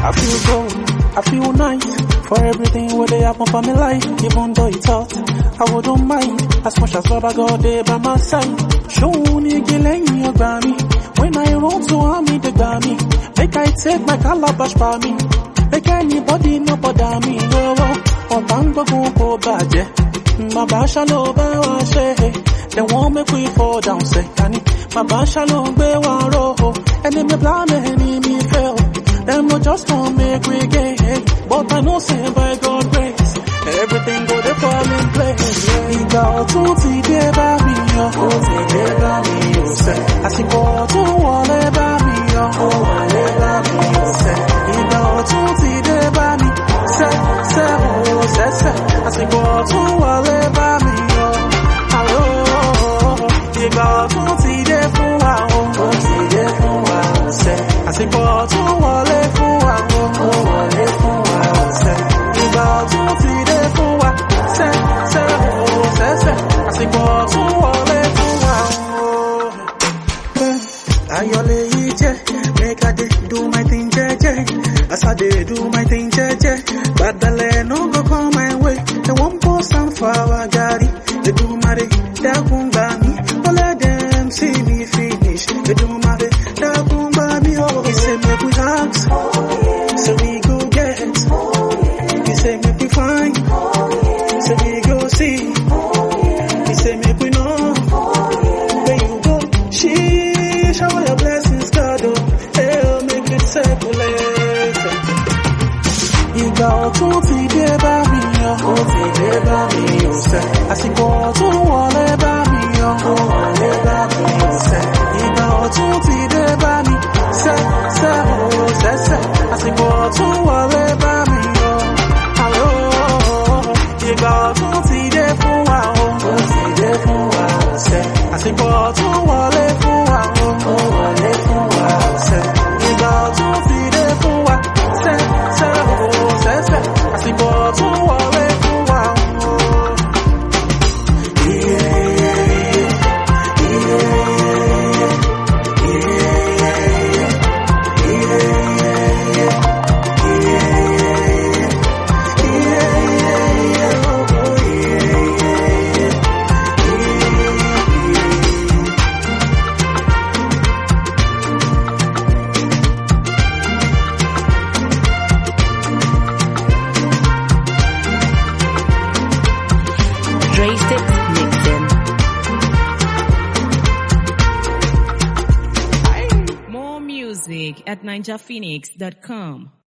I feel good, I feel nice for everything where they happen for me life. Even though it's hot, I wouldn't mind as much as Baba God there by my side. Show me getting your grammy. When I run to army, the grammy. Make I take my calabash by me. Make anybody no bother me. Oh, bango go baje. My basha no ba she. They won't make we fall down, say, honey. My basha no be one roho. And me blame me fail. Them no just won't make we gain. But I know say by God's grace, everything go to fall in place. Iga otuti deba mi yo, oti deba mi yo say. Asiko otun wale ba mi yo, o wale ba mi yo say. Iga otuti deba mi, se o se. Asiko otun wale ba mi yo, alo. Iga otuti de fun wa o, oti de fun wa o say. Asiko otun wale fun wa o wale fun wa o say. Iga otuti de fun wa, se o se. Asiko otun wale fun wa o. Ayole ije, make I dey do my thing jeje. As I dey do my thing jeje, badale no go come my way. They won't post and for our gari. They do my day, they gunga me. Don't let them see me finish. They do my day, they gunga me. Oh, he say make we ask, so we go get. He say make we find, so we go see. He say make we know where you go. She shower your blessings, God. Oh, hell make it circulate. Iga otuti deba mi yo, oti deba mi yo say. Asiko otun wale ba mi yo, o wale ba mi yo say. Iga otuti deba mi, se o se. Asiko otun wale ba mi yo, alo. Iga otuti de fun wa o, oti de fun wa o say. Asiko otun wale fun wa o wale fun wa o say. Iga otuti de fun wa, se o se. Asiko otun wale fun wa o. More music at ninjaphoenix.com.